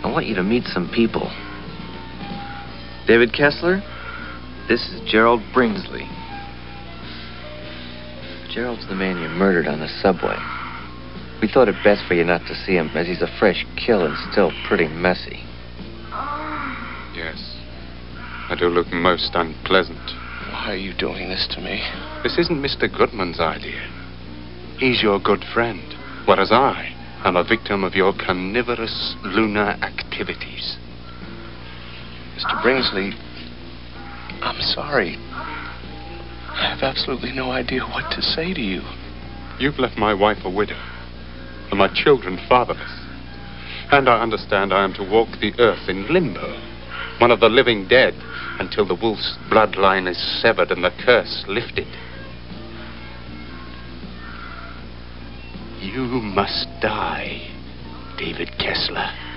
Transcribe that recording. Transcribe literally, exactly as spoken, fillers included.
I want you to meet some people. David Kessler, this is Gerald Bringsley. Gerald's the man you murdered on the subway. We thought it best for you not to see him, as he's a fresh kill and still pretty messy. Yes. I do look most unpleasant. Why are you doing this to me? This isn't Mister Goodman's idea. He's your good friend, whereas I am a victim of your carnivorous lunar activities. Mister Bringsley, I'm sorry. I have absolutely no idea what to say to you. You've left my wife a widow, and my children fatherless. And I understand I am to walk the earth in limbo, one of the living dead, until the wolf's bloodline is severed and the curse lifted. You must die, David Kessler.